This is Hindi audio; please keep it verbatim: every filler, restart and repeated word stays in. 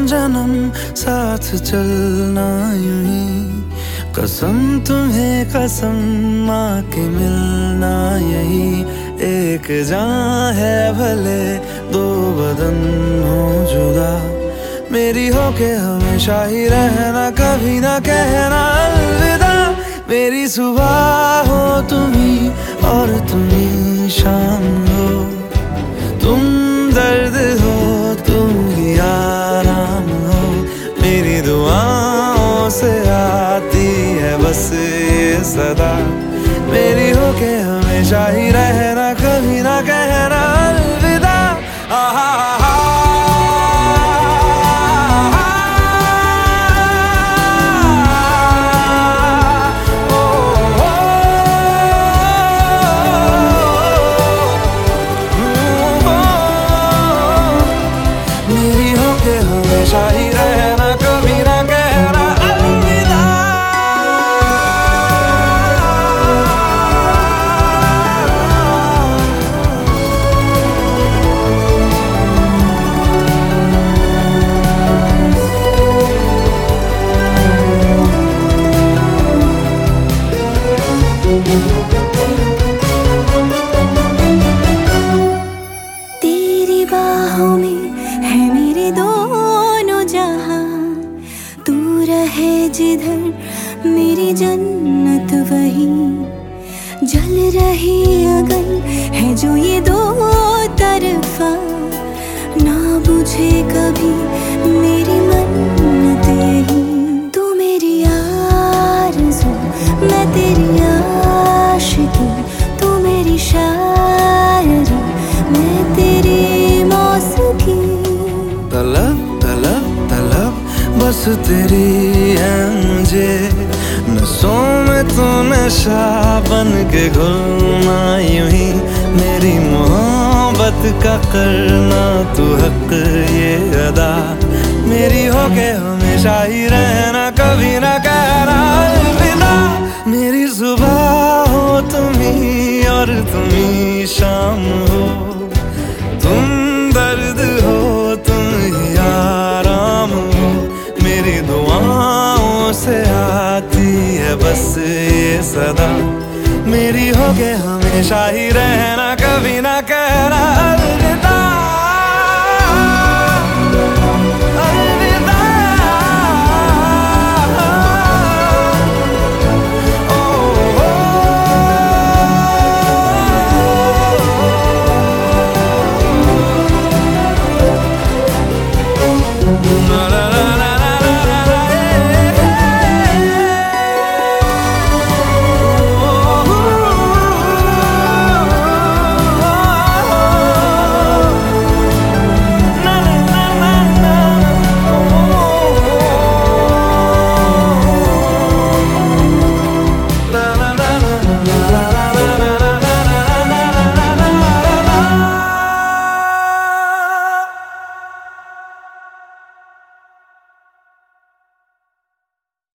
जन्म साथ चलना यूं ही, कसम तुम्हें कसम माँ के मिलना यही। एक जान है भले दो बदन हो जुदा, मेरी हो के हमेशा ही रहना, कभी ना कहना अलविदा। मेरी सुबह हो तुम्ही और तुम्ही शाम हो, तुम दर्द हो तुम ही आराम हो। मेरी दुआओं से आती है बस ये सदा, मेरी हो के हमेशा ही रहना, कभी ना कहना अलविदा। आहा हमेशा ही रहना, कभी ना कहना अलविदा। तेरी बाहों में है मेरे दोनों जहां, तू रहे जिधर मेरी जन्नत वही। जल रही अगन है जो ये दो तरफा, ना बुझे कभी मेरी मन्नत यही। तू मेरी आरज़ू मैं तेरी आशिकी, तू मेरी शायरी मैं तेरी मौसीकी। तलब तलब तलब बस तेरी है मुझे, नसों में तू नशा बन के घुलना यूं ही। मेरी मोहब्बत का करना तू हक ये अदा, मेरी हो के हमेशा ही रहना, कभी ना कहना अलविदा। मेरी सुबह हो तुम्ही और तुम्ही शाम हो, तुम दर्द हो तुम ही आराम हो। मेरी दुआओं से आती है बस ये सदा, मेरी हो के हमेशा ही रहना, कभी ना कहना अलविदा।